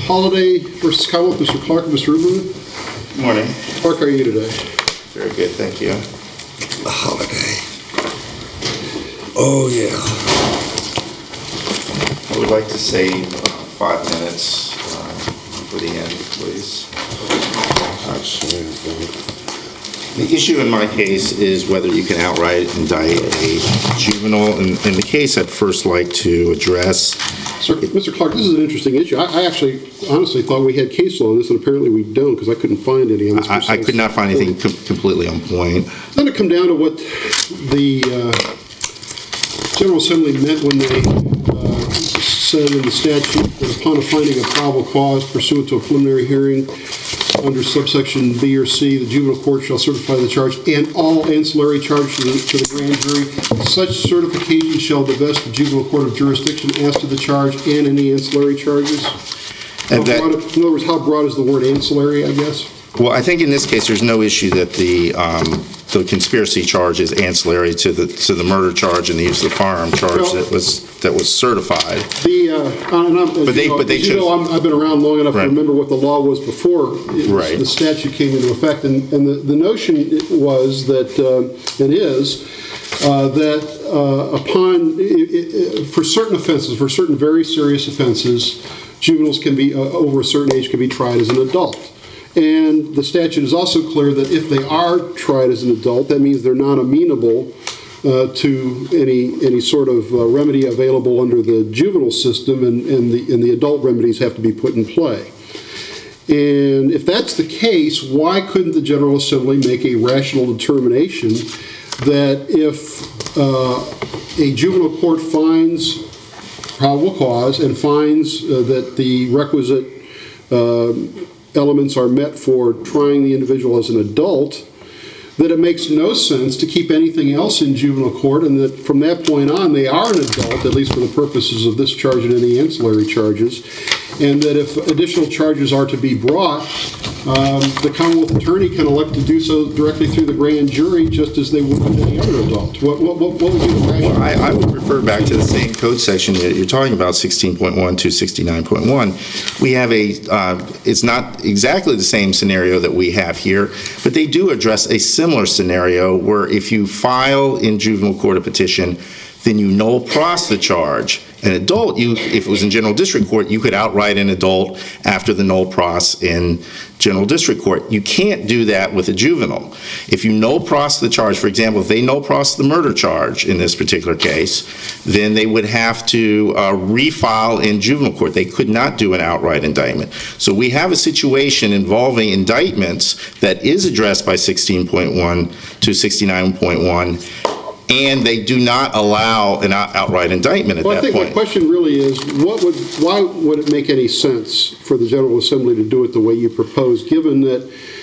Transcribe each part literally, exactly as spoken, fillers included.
Holiday versus Commonwealth, Mister Clark and Mister Uberman. Good morning. Clark, how are you today? Very good, thank you. Holiday. Oh, yeah. I would like to save uh, five minutes uh, for the end, please. The issue in my case is whether you can outright indict a juvenile. In, in the case, I'd first like to address. Sir, Mister Clark, this is an interesting issue. I, I actually honestly thought we had case law on this, and apparently we don't, because I couldn't find any on this. I, I could not find anything com completely on point. Doesn't it come down to what the uh, General Assembly meant when they uh, said in the statute that upon a finding of probable cause pursuant to a preliminary hearing under subsection B or C, the juvenile court shall certify the charge and all ancillary charges to the, to the grand jury. Such certification shall divest the juvenile court of jurisdiction as to the charge and any ancillary charges. And that, broad, in other words, how broad is the word ancillary, I guess? Well, I think in this case, there's no issue that the um, the conspiracy charge is ancillary to the to the murder charge and the use of the firearm charge well, that was that was certified. The uh, and I'm, but they you know, but they you know, I'm, I've been around long enough right. to remember what the law was before it, right. the statute came into effect, and, and the, the notion was that uh, and is uh, that uh, upon it, it, for certain offenses, for certain very serious offenses, juveniles can be uh, over a certain age can be tried as an adult. And the statute is also clear that if they are tried as an adult, that means they're not amenable uh, to any any sort of uh, remedy available under the juvenile system, and, and, the, and the adult remedies have to be put in play. And if that's the case, why couldn't the General Assembly make a rational determination that if uh, a juvenile court finds probable cause and finds uh, that the requisite uh, elements are met for trying the individual as an adult, that it makes no sense to keep anything else in juvenile court, and that from that point on they are an adult, at least for the purposes of this charge and any ancillary charges, and that if additional charges are to be brought, um, the Commonwealth Attorney can elect to do so directly through the grand jury, just as they would with any other adult. What, what, what would be the rationale? Well, I, I would refer back to the same code section that you're talking about, sixteen point one to sixty-nine point one. We have a, uh, it's not exactly the same scenario that we have here, but they do address a similar scenario where if you file in juvenile court a petition, then you null pros the charge. An adult, you, if it was in general district court, you could outright an adult after the null pros in general district court. You can't do that with a juvenile. If you null pros the charge, for example, if they null pros the murder charge in this particular case, then they would have to uh, refile in juvenile court. They could not do an outright indictment. So we have a situation involving indictments that is addressed by sixteen point one to sixty-nine point one, and they do not allow an out outright indictment at well, that point. I think point. my question really is, what would, why would it make any sense for the General Assembly to do it the way you propose, given that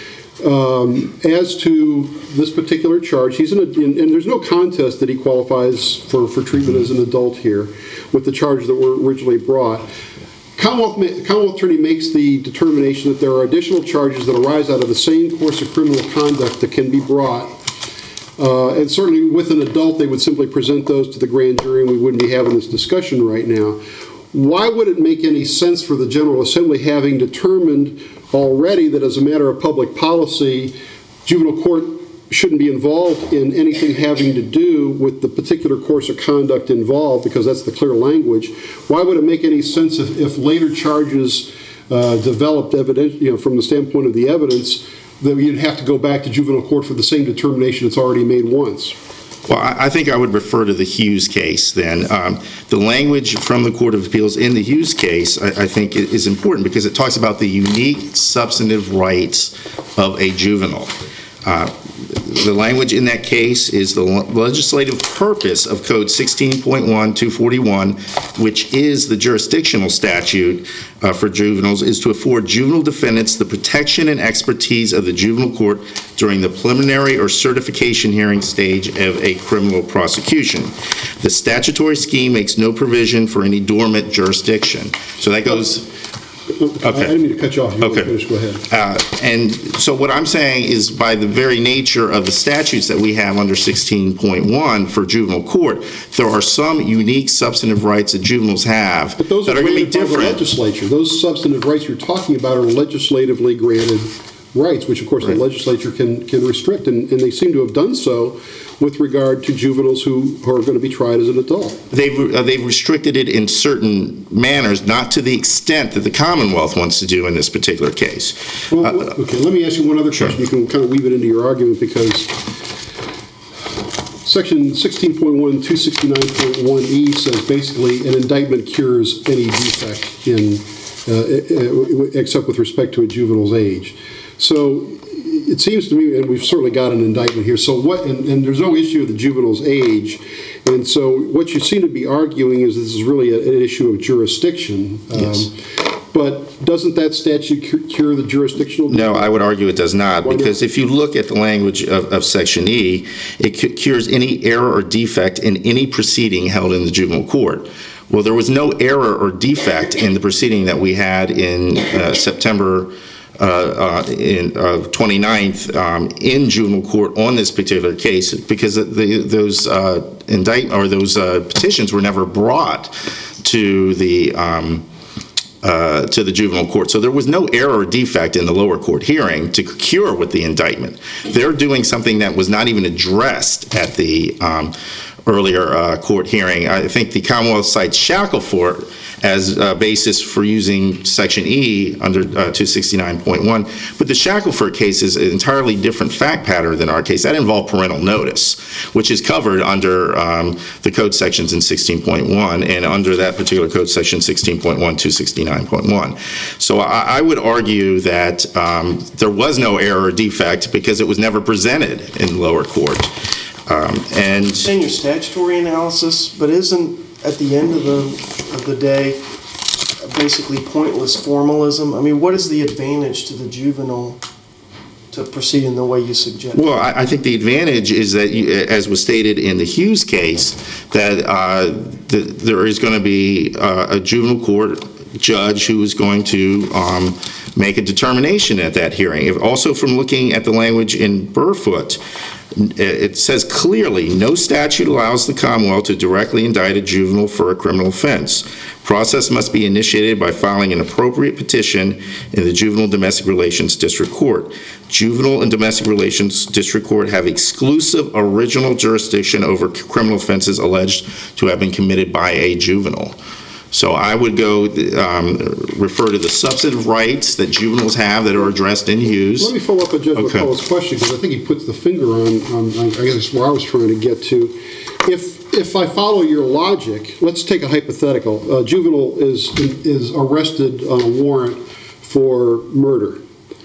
um, as to this particular charge, he's an, and, and there's no contest that he qualifies for, for treatment as an adult here with the charges that were originally brought. Commonwealth, Commonwealth Attorney makes the determination that there are additional charges that arise out of the same course of criminal conduct that can be brought. Uh, and certainly with an adult, they would simply present those to the grand jury and we wouldn't be having this discussion right now. Why would it make any sense for the General Assembly, having determined already that as a matter of public policy, juvenile court shouldn't be involved in anything having to do with the particular course of conduct involved, because that's the clear language, why would it make any sense if, if later charges uh, developed evidence, you know, from the standpoint of the evidence, that you'd have to go back to juvenile court for the same determination it's already made once? Well, I think I would refer to the Hughes case then. Um, the language from the Court of Appeals in the Hughes case, I, I think, is important because it talks about the unique substantive rights of a juvenile. Uh, the language in that case is the legislative purpose of Code sixteen point one two forty-one, which is the jurisdictional statute uh, for juveniles, is to afford juvenile defendants the protection and expertise of the juvenile court during the preliminary or certification hearing stage of a criminal prosecution. The statutory scheme makes no provision for any dormant jurisdiction. So that goes... I didn't mean to cut you off. You want to Okay. finish, go ahead. Uh, And so what I'm saying is by the very nature of the statutes that we have under sixteen point one for juvenile court, there are some unique substantive rights that juveniles have But those that are are going to be granted by the different. legislature. Those substantive rights you're talking about are legislatively granted rights, which of course the Right. legislature can, can restrict, and, and they seem to have done so with regard to juveniles who, who are going to be tried as an adult. They've, uh, they've restricted it in certain manners, not to the extent that the Commonwealth wants to do in this particular case. Well, Uh, what- okay, let me ask you one other Sure. question. You can kind of weave it into your argument, because Section sixteen point one, two sixty-nine point one E says basically an indictment cures any defect in, uh, except with respect to a juvenile's age. So it seems to me, and we've certainly got an indictment here, so what, and, and there's no issue of the juvenile's age, and so what you seem to be arguing is this is really a- an issue of jurisdiction. Um, Yes. But doesn't that statute cu- cure the jurisdictional? No, I would argue it does not, Why not? because if you look at the language of, of Section E, it cu- cures any error or defect in any proceeding held in the juvenile court. Well, there was no error or defect in the proceeding that we had in uh, September uh, uh, in uh, twenty-ninth um, in juvenile court on this particular case, because the, those uh, indict or those uh, petitions were never brought to the um, Uh, to the juvenile court. So there was no error or defect in the lower court hearing to cure with the indictment. They're doing something that was not even addressed at the um, earlier uh, court hearing. I think the Commonwealth cites Shackelford as a basis for using Section E under uh, two sixty-nine point one, but the Shackelford case is an entirely different fact pattern than our case. That involved parental notice, which is covered under um, the code sections in sixteen point one, and under that particular code section, sixteen point one, two sixty-nine point one. So I, I would argue that um, there was no error or defect because it was never presented in lower court. Um, and In your statutory analysis, but isn't, at the end of the, of the day, basically pointless formalism? I mean, what is the advantage to the juvenile to proceed in the way you suggest? Well, I, I think the advantage is that, you- as was stated in the Hughes case, that uh, th- there is going to be uh, a juvenile court judge who is going to um, make a determination at that hearing. If- Also, from looking at the language in Burfoot, it says clearly, no statute allows the Commonwealth to directly indict a juvenile for a criminal offense. Process must be initiated by filing an appropriate petition in the Juvenile Domestic Relations District Court. Juvenile and Domestic Relations District Court have exclusive original jurisdiction over criminal offenses alleged to have been committed by a juvenile. So I would go um, refer to the substantive rights that juveniles have that are addressed in Hughes. Let me follow up on Judge Okay. McCullough's question, because I think he puts the finger on, on, on, I guess, where I was trying to get to. If, if I follow your logic, let's take a hypothetical. A juvenile is, is arrested on a warrant for murder,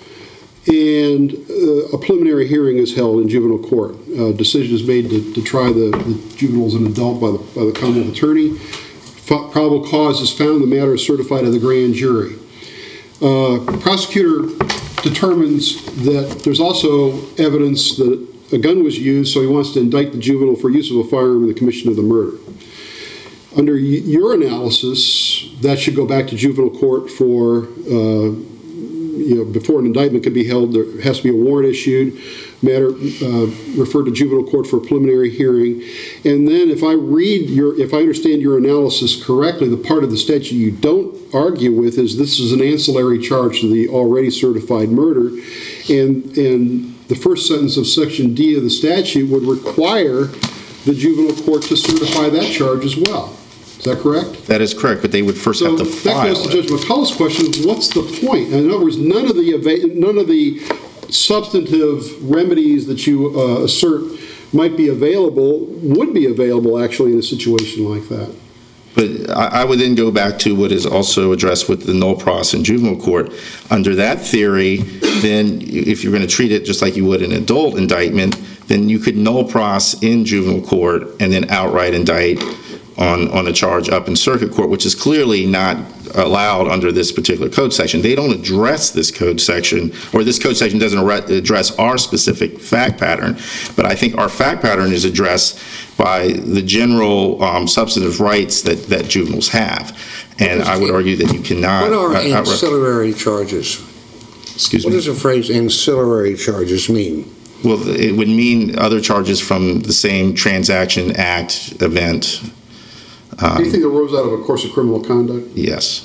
and uh, a preliminary hearing is held in juvenile court. A decision is made to, to try the, the juvenile as an adult by the, by the Commonwealth attorney. F- Probable cause is found, the matter is certified to the grand jury. Uh, Prosecutor determines that there's also evidence that a gun was used, so he wants to indict the juvenile for use of a firearm in the commission of the murder. Under y- your analysis, that should go back to juvenile court for, uh, you know, before an indictment can be held, there has to be a warrant issued, matter uh, referred to juvenile court for a preliminary hearing. And then if I read your, if I understand your analysis correctly, the part of the statute you don't argue with is this is an ancillary charge to the already certified murder. And, and the first sentence of Section D of the statute would require the juvenile court to certify that charge as well. Is that correct? That is correct, but they would first So have to that file goes to it. Judge McCullough's question, what's the point? In other words, none of the, eva- none of the substantive remedies that you uh, assert might be available, would be available actually in a situation like that. But I I would then go back to what is also addressed with the null pros in juvenile court. Under that theory, then if you're going to treat it just like you would an adult indictment, then you could null pros in juvenile court and then outright indict on, on a charge up in circuit court, which is clearly not allowed under this particular code section. They don't address this code section, or this code section doesn't ar- address our specific fact pattern, but I think our fact pattern is addressed by the general um, substantive rights that, that juveniles have. And I would argue that you cannot... What are uh, outright- ancillary charges? Excuse What me? does the phrase ancillary charges mean? Well, it would mean other charges from the same transaction, act, event, Anything that arose out of a course of criminal conduct? yes.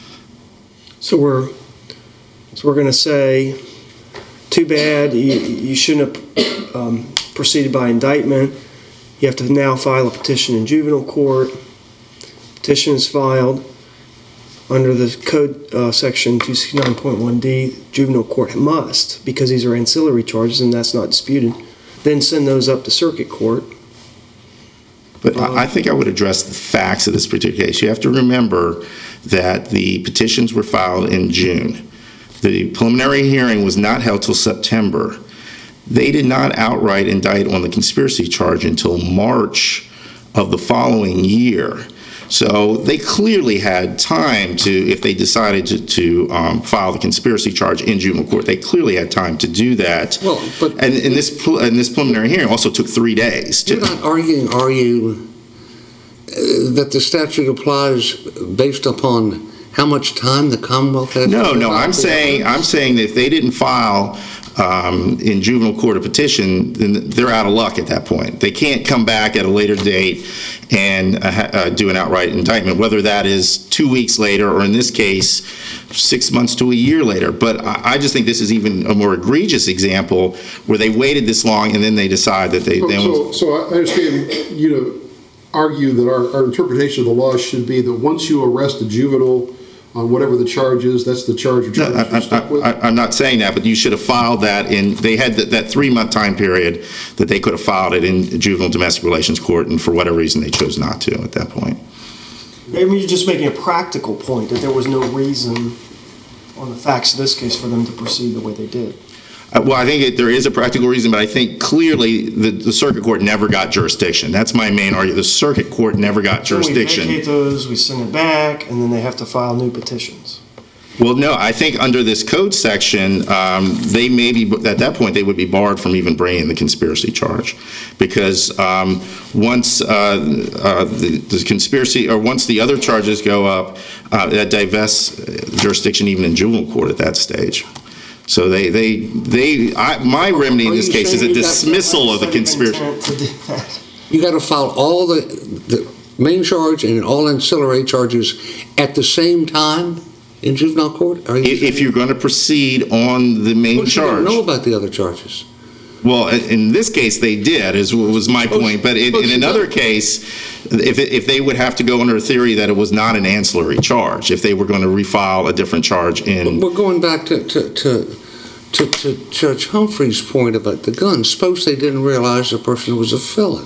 So we're, so we're going to say, too bad, you, you shouldn't have um, proceeded by indictment. You have to now file a petition in juvenile court. Petition is filed under the code uh, section two sixty-nine point one D. Juvenile court must, because these are ancillary charges and that's not disputed, then send those up to circuit court. But I I think I would address the facts of this particular case. You have to remember that the petitions were filed in June. The preliminary hearing was not held till September. They did not outright indict on the conspiracy charge until March of the following year. So they clearly had time to, if they decided to, to um, file the conspiracy charge in juvenile court, they clearly had time to do that. Well, but- And, and this, pre- and this preliminary hearing also took three days. to- You're not arguing, are you, uh, that the statute applies based upon how much time the Commonwealth has? No, to no, file I'm the saying, evidence? I'm saying that if they didn't file um, in juvenile court a petition, then they're out of luck at that point. They can't come back at a later date and uh, ha- uh, do an outright indictment, whether that is two weeks later, or in this case, six months to a year later. But I I just think this is even a more egregious example where they waited this long and then they decide that they, So, they so, so I understand, you know, argue that our, our interpretation of the law should be that once you arrest a juvenile on whatever the charge is, that's the charge or No, charge I- you're stuck with? I- I- I'm not saying that, but you should have filed that in, they had that, that three-month time period that they could have filed it in juvenile domestic relations court, and for whatever reason, they chose not to at that point. I mean, you're just making a practical point that there was no reason on the facts of this case for them to proceed the way they did. Uh, Well, I think it- there is a practical reason, but I think clearly the, the circuit court never got jurisdiction. That's my main argument. The circuit court never got Then we jurisdiction. vacate those, we send it back, and then they have to file new petitions. Well, no, I think under this code section, um, they may be, at that point, they would be barred from even bringing the conspiracy charge. Because um, once uh, uh, the the conspiracy, or once the other charges go up, uh, that divests jurisdiction even in juvenile court at that stage. So they, they, they, I- my remedy in Are this you case is a saying you got- dismissal of the Legislative conspiracy. intent to do that. You got to file all the, the main charge and all ancillary charges at the same time in juvenile court? Are you If if you're going to proceed on the main But you don't charge. know about the other charges. Well, in in this case, they did, is was my Suppose- point. But in suppose in you another don't. case, if, it- if they would have to go under a theory that it was not an ancillary charge, if they were going to refile a different charge in, We're going back to, to, to, to, to Judge Humphrey's point about the gun. Suppose they didn't realize the person was a felon.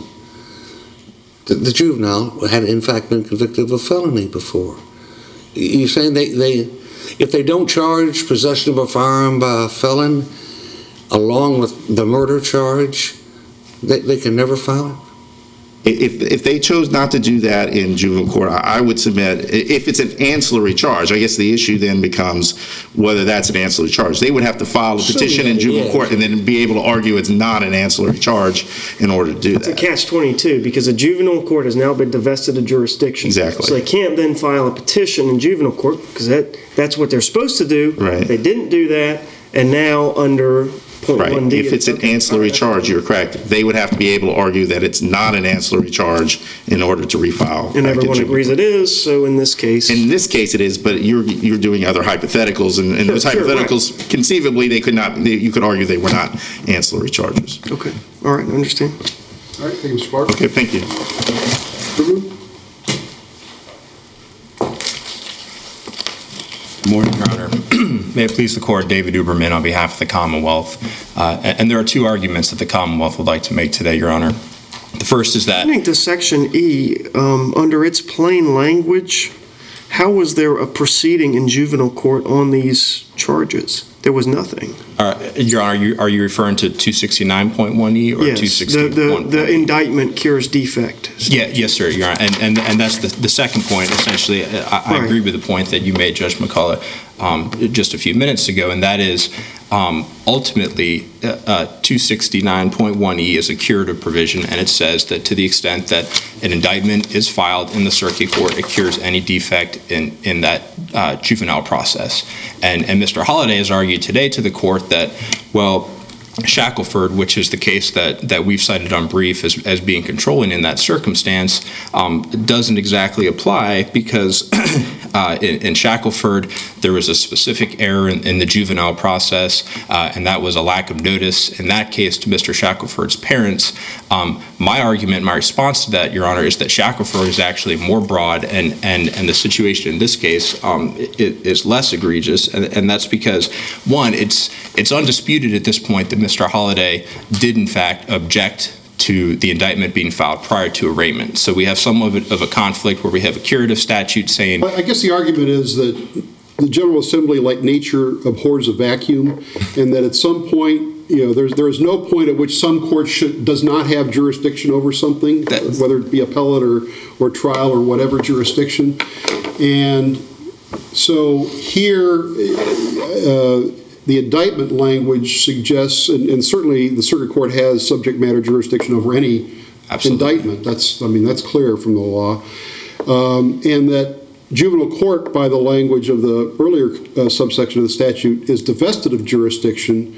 The, the juvenile had in fact been convicted of a felony before. You're saying they, they, if they don't charge possession of a firearm by a felon along with the murder charge, they, they can never file it? if, if they chose not to do that in juvenile court, I I would submit, i- if it's an ancillary charge, I guess the issue then becomes whether that's an ancillary charge. They would have to file a Assuming petition in that it juvenile is. court and then be able to argue it's not an ancillary charge in order to do It's a that. catch twenty-two, because a juvenile court has now been divested of jurisdiction. Exactly. So they can't then file a petition in juvenile court, because that, that's what they're supposed to do. Right. They didn't do that, and now under point Right. one D. If it's an ancillary charge, you're correct. They would have to be able to argue that it's not an ancillary charge in order to refile. And back in everyone juvenile agrees court. it is, so in this case. In this case, it is, but you're, you're doing other hypotheticals, and, and those Sure, sure, right. hypotheticals, conceivably, they could not, they- you could argue they were not ancillary charges. Okay, all right, I understand. All right, thank you, Mister Clark. Okay, thank you. Ruben? Morning, Your Honor. May it please the Court, David Uberman on behalf of the Commonwealth. Uh, And there are two arguments that the Commonwealth would like to make today, Your Honor. The first is that, According to Section E, um, under its plain language, how was there a proceeding in juvenile court on these charges? There was nothing. Uh, Your Honor, are you, are you referring to two sixty-nine point one E or Yes, two the, sixty-one? the, the indictment cures defect. Yeah, yes, sir, Your Honor. And, and, and that's the, the second point, essentially. I, I Right. agree with the point that you made, Judge McCullough, um, just a few minutes ago, and that is um, ultimately uh, uh, two sixty-nine point one E is a curative provision, and it says that to the extent that an indictment is filed in the circuit court, it cures any defect in, in that uh, juvenile process. And, and Mister Holliday has argued today to the court that, well, Shackelford, which is the case that, that we've cited on brief as, as being controlling in that circumstance, um, doesn't exactly apply because uh, in, in Shackelford, there was a specific error in, in the juvenile process, uh, and that was a lack of notice, in that case, to Mister Shackelford's parents. Um, my argument, my response to that, Your Honor, is that Shackelford is actually more broad, and, and, and the situation in this case um, it, is less egregious, and, and that's because, one, it's, it's undisputed at this point that Mister Holliday did, in fact, object to the indictment being filed prior to arraignment. So we have some of, it, of a conflict where we have a curative statute saying... But I guess the argument is that the General Assembly, like nature, abhors a vacuum, and that at some point, you know, there's there is no point at which some court should, does not have jurisdiction over something, That's- whether it be appellate or, or trial or whatever jurisdiction. And so here, uh, the indictment language suggests, and, and certainly the circuit court has subject matter jurisdiction over any Absolutely. indictment. That's, I mean, that's clear from the law. Um, and that juvenile court, by the language of the earlier uh, subsection of the statute, is divested of jurisdiction.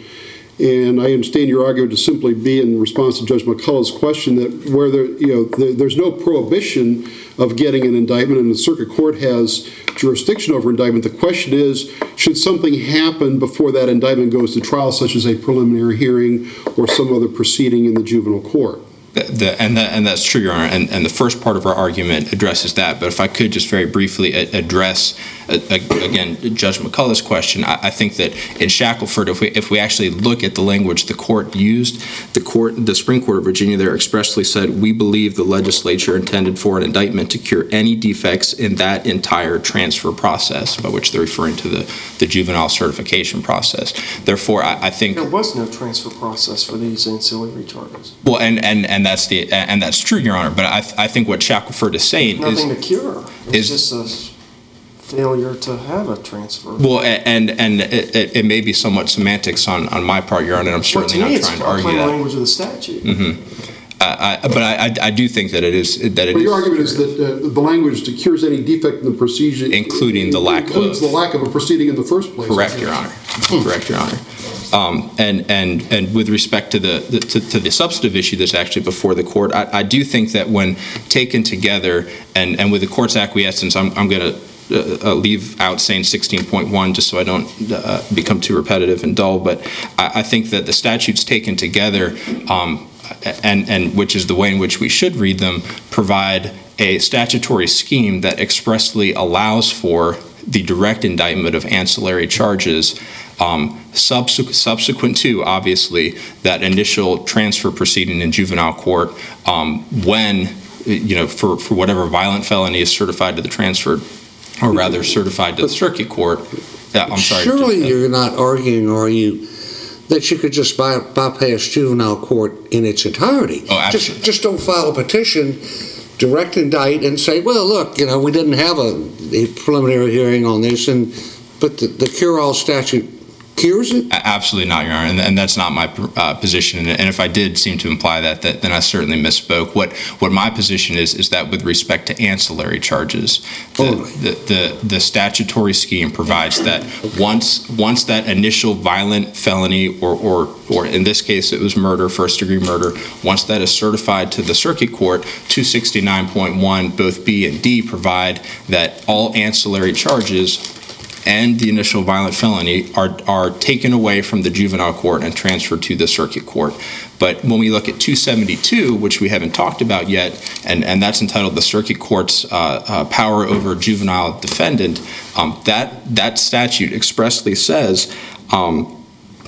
And I understand your argument to simply be in response to Judge McCullough's question that where there, you know, there, there's no prohibition of getting an indictment, and the circuit court has jurisdiction over indictment. The question is, should something happen before that indictment goes to trial, such as a preliminary hearing or some other proceeding in the juvenile court? The, the, and, that, and that's true, Your Honor, and, and the first part of our argument addresses that, but if I could just very briefly a, address, a, a, again, Judge McCullough's question, I, I think that in Shackelford, if we, if we actually look at the language the court used, the court, the Supreme Court of Virginia there expressly said, we believe the legislature intended for an indictment to cure any defects in that entire transfer process, by which they're referring to the, the juvenile certification process. Therefore, I, I think... There was no transfer process for these ancillary charges. Well, and, and, and that's the and that's true, Your Honor. But I, I think what Shackelford is saying Nothing is to cure. It's is- just a failure to have a transfer. well, and and it, it, it may be somewhat semantics on, on my part, Your Honor. And I'm Well, certainly to me, not it's trying to plain argue that. language of the statute. I, I, but I, I I do think that it is that it But is your argument is that uh, the language that cures any defect in the procedure, Including the lack includes of- the lack of a proceeding in the first place. correct, Your Honor. Correct, Your Honor. Um, and and and with respect to the, the to, to the substantive issue that's actually before the court, I, I do think that when taken together and, and with the court's acquiescence, I'm I'm going to uh, uh, leave out saying sixteen point one just so I don't uh, become too repetitive and dull. But I, I think that the statutes taken together, um, and and which is the way in which we should read them, provide a statutory scheme that expressly allows for the direct indictment of ancillary charges. Um, subsequent, subsequent to, obviously, that initial transfer proceeding in juvenile court, um, when, you know, for, for whatever violent felony is certified to the transfer, or rather certified to the circuit court. Uh, I'm sorry. Surely uh, you're not arguing, are you, that you could just by, bypass juvenile court in its entirety? Oh, absolutely. Just, just don't file a petition, direct indict, and say, well, look, you know, we didn't have a, a preliminary hearing on this, and but the, the cure-all statute cures it? A- Absolutely not, Your Honor, and, and that's not my uh, position. And, and if I did seem to imply that, that, then I certainly misspoke. What what my position is is that with respect to ancillary charges, the, Totally. the, the, the statutory scheme provides that once once that initial violent felony, or, or or in this case it was murder, first degree murder, once that is certified to the circuit court, two sixty-nine point one, both B and D provide that all ancillary charges and the initial violent felony are are taken away from the juvenile court and transferred to the circuit court. But when we look at two seventy-two, which we haven't talked about yet, and, and that's entitled the circuit court's uh, uh, power over juvenile defendant, um, that that statute expressly says um,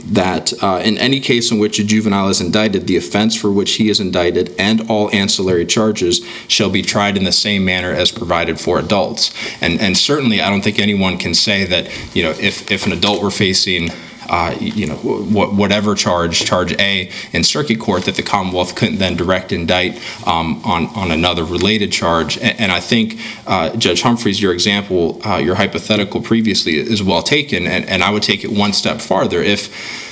that uh, in any case in which a juvenile is indicted, the offense for which he is indicted and all ancillary charges shall be tried in the same manner as provided for adults. And and certainly, I don't think anyone can say that, you know, if if an adult were facing Uh, you know, wh- whatever charge, charge A in circuit court, that the Commonwealth couldn't then direct indict um, on, on another related charge. And, and I think, uh, Judge Humphreys, your example, uh, your hypothetical previously is well taken, and, and I would take it one step farther. If,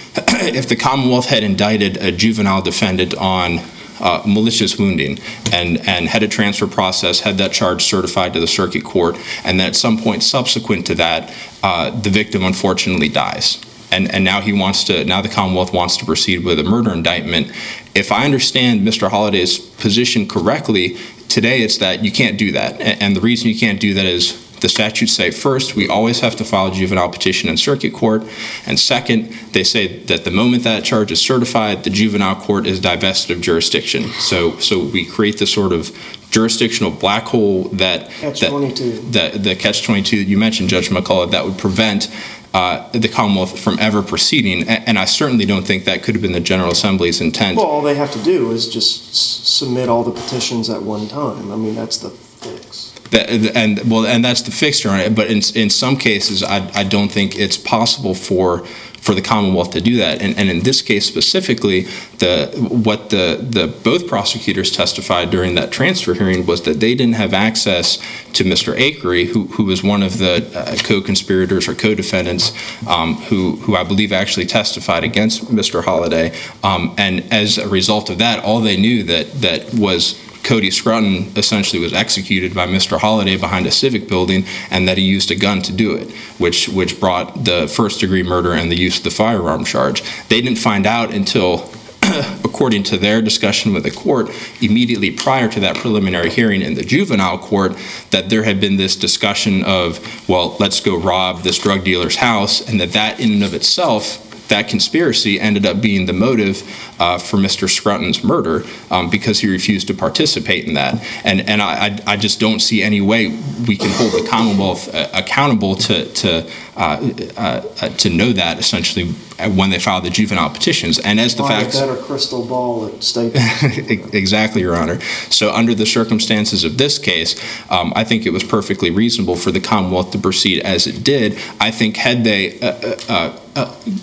if the Commonwealth had indicted a juvenile defendant on Uh, malicious wounding and, and had a transfer process, had that charge certified to the circuit court, and then at some point subsequent to that, uh, the victim unfortunately dies. And, and now he wants to, now the Commonwealth wants to proceed with a murder indictment. If I understand Mister Holliday's position correctly, today it's that you can't do that. And, and the reason you can't do that is the statutes say, first, we always have to file a juvenile petition in circuit court, and second, they say that the moment that charge is certified, the juvenile court is divested of jurisdiction. So, so we create this sort of jurisdictional black hole that Catch that, twenty-two. that the catch twenty-two that you mentioned, Judge McCullough, that would prevent uh, the Commonwealth from ever proceeding. And, and I certainly don't think that could have been the General Assembly's intent. Well, all they have to do is just s- submit all the petitions at one time. I mean, that's the fix. That, and well, and that's the fixture on it. But in in some cases, I I don't think it's possible for for the Commonwealth to do that. And, and in this case specifically, the what the the both prosecutors testified during that transfer hearing was that they didn't have access to Mister Akery, who who was one of the uh, co-conspirators or co-defendants, um, who who I believe actually testified against Mister Holliday. Um, and as a result of that, all they knew that that was Cody Scruton essentially was executed by Mister Holliday behind a civic building, and that he used a gun to do it, which which brought the first-degree murder and the use of the firearm charge. They didn't find out until, according to their discussion with the court, immediately prior to that preliminary hearing in the juvenile court, that there had been this discussion of, well, let's go rob this drug dealer's house, and that that in and of itself, that conspiracy ended up being the motive uh, for Mister Scruton's murder, um, because he refused to participate in that. And and I, I just don't see any way we can hold the Commonwealth uh, accountable to to uh, uh, uh, to know that essentially when they file the juvenile petitions. And as the Find facts, a better crystal ball at Staples. exactly, Your Honor. So under the circumstances of this case, um, I think it was perfectly reasonable for the Commonwealth to proceed as it did. I think had they uh, uh, uh,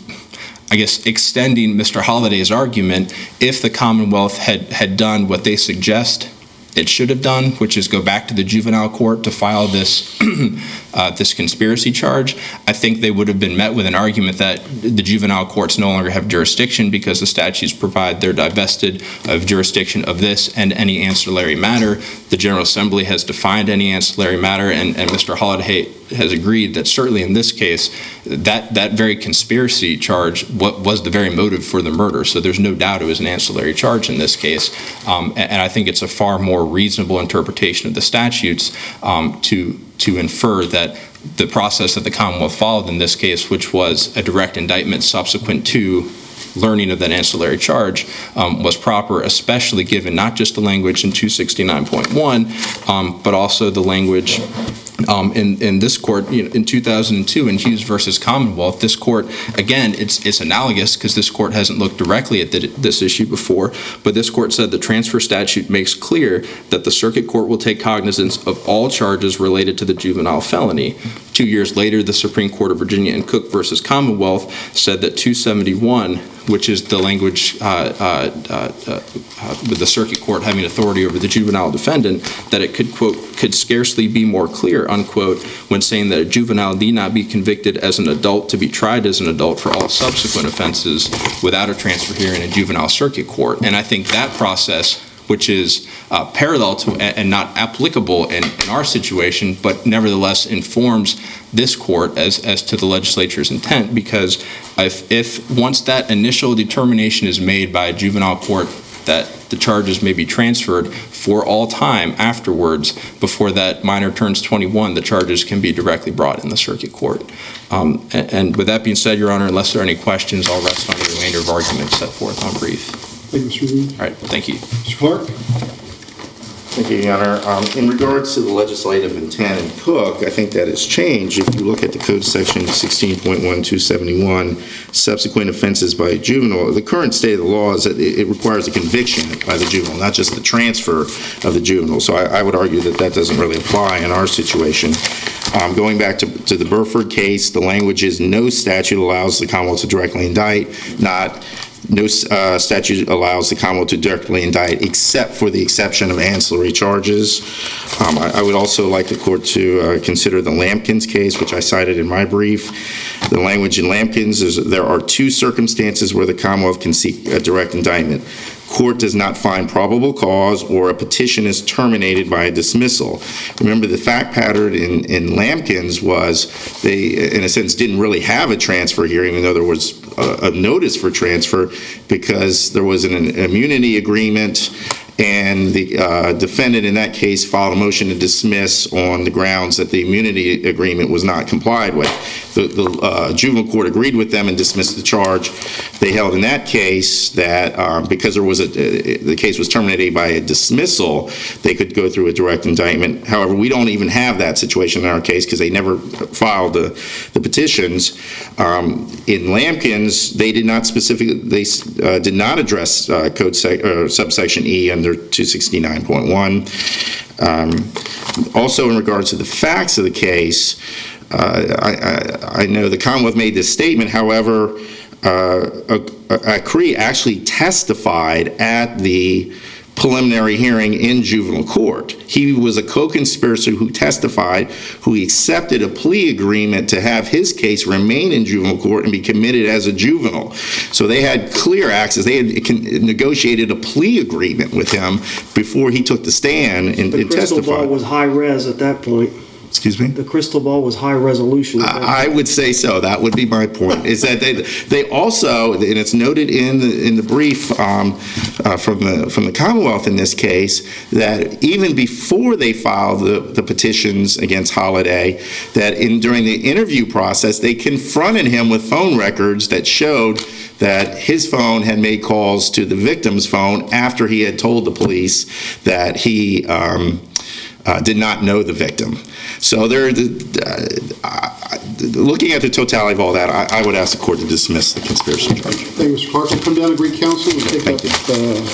I guess, extending Mister Holliday's argument, if the Commonwealth had, had done what they suggest it should have done, which is go back to the juvenile court to file this uh, this conspiracy charge, I think they would have been met with an argument that the juvenile courts no longer have jurisdiction because the statutes provide they're divested of jurisdiction of this and any ancillary matter. The General Assembly has defined any ancillary matter, and, and Mister Holliday has agreed that certainly in this case, that, that very conspiracy charge what was the very motive for the murder. So there's no doubt it was an ancillary charge in this case. Um, and, and I think it's a far more reasonable interpretation of the statutes um, to, to infer that the process that the Commonwealth followed in this case, which was a direct indictment subsequent to learning of that ancillary charge, um, was proper, especially given not just the language in two sixty-nine point one, um, but also the language um, in, in this court, you know, in two thousand two in Hughes versus Commonwealth. This court, again, it's, it's analogous because this court hasn't looked directly at the, this issue before, but this court said the transfer statute makes clear that the circuit court will take cognizance of all charges related to the juvenile felony. Two years later, the Supreme Court of Virginia in Cook versus Commonwealth said that two seventy-one, which is the language uh, uh, uh, uh, with the circuit court having authority over the juvenile defendant, that it could, quote, could scarcely be more clear, unquote, when saying that a juvenile need not be convicted as an adult to be tried as an adult for all subsequent offenses without a transfer hearing in a juvenile circuit court. And I think that process, which is uh, parallel to and not applicable in, in our situation, but nevertheless informs this court as, as to the legislature's intent, because if, if once that initial determination is made by a juvenile court that the charges may be transferred for all time afterwards, before that minor turns twenty-one, the charges can be directly brought in the circuit court. Um, and, and with that being said, Your Honor, unless there are any questions, I'll rest on the remainder of arguments set forth on brief. Thank you, Mister Reed. All right, thank you. Mister Clark? Thank you, Your Honor. Um, In regards to the legislative intent in Cook, I think that has changed. If you look at the code section sixteen point one two seventy-one, subsequent offenses by a juvenile, the current state of the law is that it it requires a conviction by the juvenile, not just the transfer of the juvenile. So I I would argue that that doesn't really apply in our situation. Um, Going back to to the Burford case, the language is no statute allows the Commonwealth to directly indict, not no uh, statute allows the Commonwealth to directly indict except for the exception of ancillary charges. Um, I, I would also like the court to uh, consider the Lampkins case, which I cited in my brief. The language in Lampkins is there are two circumstances where the Commonwealth can seek a direct indictment. Court does not find probable cause or a petition is terminated by a dismissal. Remember, the fact pattern in, in Lampkins was they, in a sense, didn't really have a transfer hearing, even though there was a, a notice for transfer, because there was an immunity agreement, and the uh, defendant in that case filed a motion to dismiss on the grounds that the immunity agreement was not complied with. The, the uh, juvenile court agreed with them and dismissed the charge. They held in that case that um, because there was a, the case was terminated by a dismissal, they could go through a direct indictment. However, we don't even have that situation in our case because they never filed the, the petitions. Um, in Lampkins, they did not specifically, they uh, did not address uh, code sec, uh, subsection E under two sixty-nine point one. Um, also, in regards to the facts of the case, uh, I, I, I know the Commonwealth made this statement. However, uh, Acree actually testified at the preliminary hearing in juvenile court. He was a co-conspirator who testified, who accepted a plea agreement to have his case remain in juvenile court and be committed as a juvenile. So they had clear access. They had negotiated a plea agreement with him before he took the stand and, The and crystal ball testified. was high res at that point. Excuse me? The crystal ball was high resolution. at that I I would say so. That would be my point. Is that they they also, and it's noted in the in the brief um, uh, from the from the Commonwealth in this case, that even before they filed the, the petitions against Holiday, that in during the interview process they confronted him with phone records that showed that his phone had made calls to the victim's phone after he had told the police that he um, uh, did not know the victim. So they're, uh, looking at the totality of all that, I, I would ask the court to dismiss the conspiracy charge. Thank you, Mister Clark. We'll come down to Greek Council and take Thank up uh,